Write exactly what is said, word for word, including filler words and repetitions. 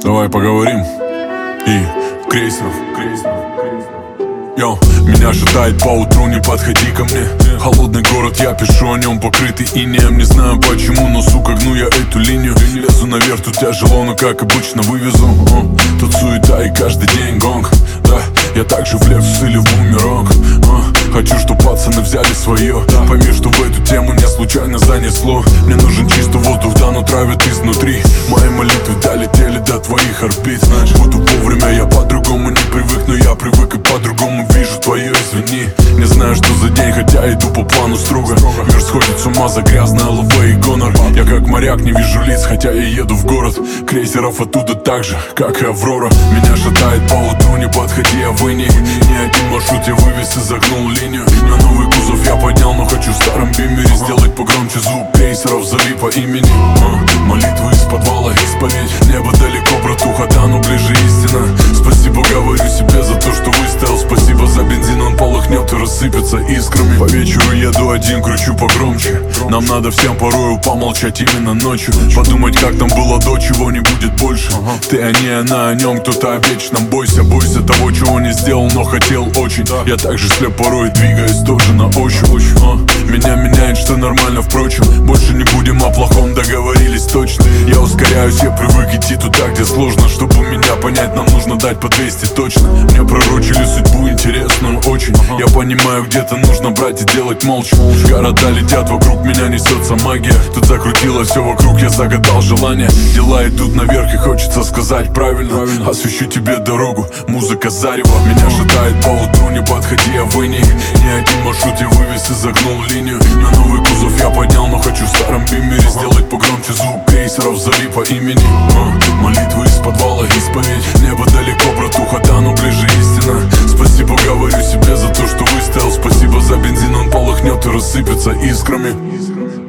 Давай поговорим. И Крейсеров. Йо, меня шатает по утру, не подходи ко мне. Холодный город, я пишу о нем, покрытый инеем. Не знаю почему, но сука, гну я эту линию. Лезу наверх, тут тяжело, но как обычно вывезу. uh, Тут суета и каждый день гонг. Да, я также в лесу или в бумеранг. uh, Хочу, чтоб пацаны взяли свое. Пойми, что в эту тему не случайно занесло. Мне нужен чистый воздух, да, но травят изнутри. Мои молитвы долетели до твоих орбит. Буду вовремя, я по-другому не привык, но я привык и по-другому вижу твое, извини. Не знаю, что за день, хотя иду по плану строго. Мир сходит с ума за грязное ЛВ и гонор. Я как моряк не вижу лиц, хотя я еду в город. Крейсеров оттуда так же, как и Аврора. Меня шатает по утру, не подходи, а вы не. Ни один маршрут я вывез и загнул линию. На новый кузов я поднял, но хочу в старом бимере сделать погромче звук крейсеров, зови по имени. а, Молитвы из подвала, исповедь. Небо далеко, братуха, да, но ближе истина. Спасибо говорю себе за то, что выстоял. Спасибо за бензин, он полыхнет и рассыпется искрами. По вечеру еду один, кручу погромче. Нам надо всем порою помолчать именно ночью. Подумать, как там было до, чего не будет больше. Ты, а не она, о нем, кто-то о вечном. Бойся, бойся того, чего не сделал, но хотел очень. Я также слеп порой, двигаюсь тоже на ощупь. а, Меня меняет, что нормально, впрочем. Больше не будем о плохом, договорились точно. Я ускоряюсь, я привык идти туда, где сложно. Чтобы меня понять, нам нужно дать по двести точно. Мне пророчили судьбу интересную очень. Я понимаю, где-то нужно брать и делать молча. Города летят вокруг, меня несется магия. Тут закрутилось все вокруг, я загадал желание. Дела идут наверх и хочется сказать правильно. Освещу тебе дорогу, музыка зарева. Меня шатает по утру, не подходи, а вы не. Ни один маршрут я вывез и загнул линию. На новый кузов я поднял, но хочу в старом бимере сделать погромче звук крейсеров, зови по имени. а, Молитвы из подвала, исповедь. Небо далеко, братуха, да, но ближе истина. Спасибо говорю себе за то, что выстоял. Спасибо за бензин, он полыхнет и рассыпется искрами.